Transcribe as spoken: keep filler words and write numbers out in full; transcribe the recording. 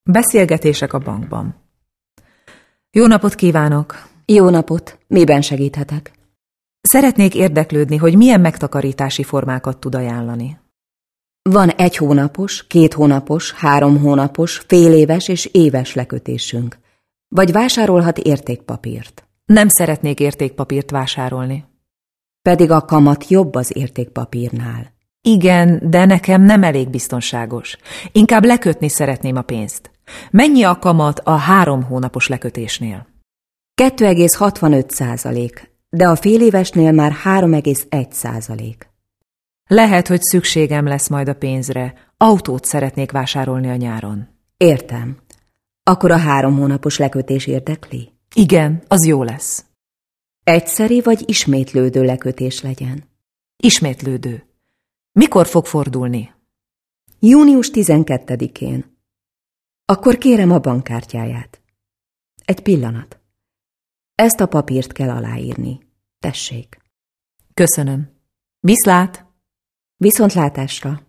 Beszélgetések a bankban. Jó napot kívánok! Jó napot! Miben segíthetek? Szeretnék érdeklődni, hogy milyen megtakarítási formákat tud ajánlani. Van egy hónapos, két hónapos, három hónapos, fél éves és éves lekötésünk. Vagy vásárolhat értékpapírt. Nem szeretnék értékpapírt vásárolni. Pedig a kamat jobb az értékpapírnál. Igen, de nekem nem elég biztonságos. Inkább lekötni szeretném a pénzt. Mennyi a kamat a három hónapos lekötésnél? kettő egész hatvanöt százalék, de a fél évesnél már három egész egy százalék. Lehet, hogy szükségem lesz majd a pénzre. Autót szeretnék vásárolni a nyáron. Értem. Akkor a három hónapos lekötés érdekli? Igen, az jó lesz. Egyszeri vagy ismétlődő lekötés legyen? Ismétlődő. Mikor fog fordulni? június tizenkettedikén. Akkor kérem a bankkártyáját. Egy pillanat. Ezt a papírt kell aláírni. Tessék. Köszönöm. Viszlát! Viszontlátásra!